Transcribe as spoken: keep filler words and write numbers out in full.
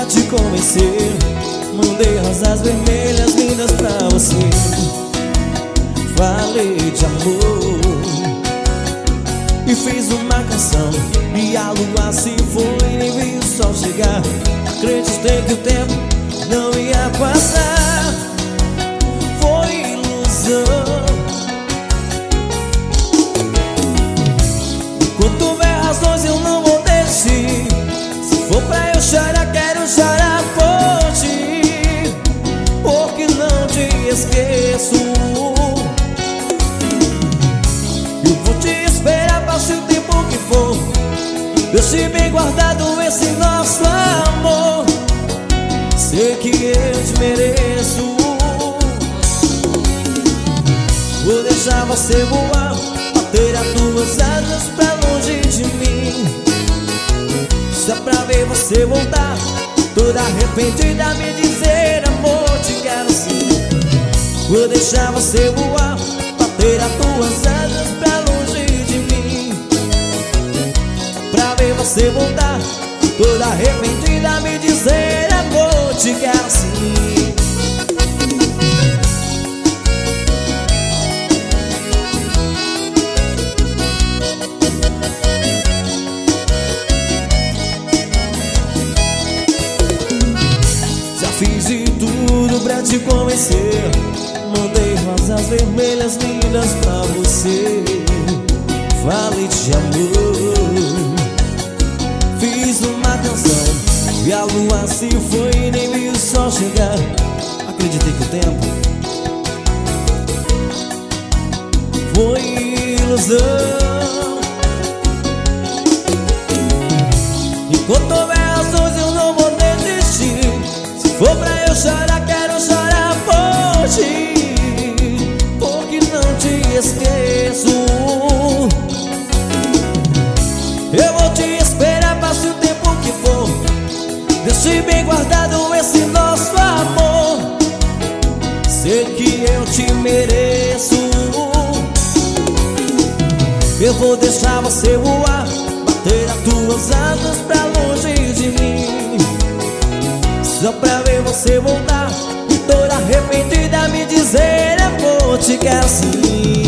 pra te convencer. Mandei rosas vermelhas lindas pra você. Falei de amor e fiz uma canção, e a lua se foi, nem vi o sol chegar. Acreditei que o tempo não ia passar. Foi ilusão. Enquanto houver razões eu não vou desistir. Se for pra eu chorar, quero chorar por ti, porque não te esqueço. Eu vou te esperar, passe o tempo que for. Deixe bem guardado esse nosso amor. Sei que eu te mereço. Vou deixar você voar, bater as tuas asas pra longe de mim, só pra ver você voltar, toda arrependida, me dizer amor, te quero sim. Vou deixar você voar, bater as tuas asas pra longe de mim, só pra ver você voltar, toda arrependida, me dizer amor, te quero sim. Fiz de tudo pra te convencer. Mandei rosas vermelhas lindas pra você. Falei de amor, fiz uma canção, e a lua se foi e nem vi o sol chegar. Acreditei que o tempo foi ilusão. Enquanto houver razões eu não vou desistir. Se for pra eu chorar, quero chorar por ti, porque não te esqueço. Eu vou te esperar, passe o tempo que for. Deixe bem guardado esse nosso amor. Sei que eu te mereço. Eu vou deixar você voar, bater as tuas asas pra longe de mim, só pra ver você voltar, e toda arrependida, me dizer amor, te quero sim.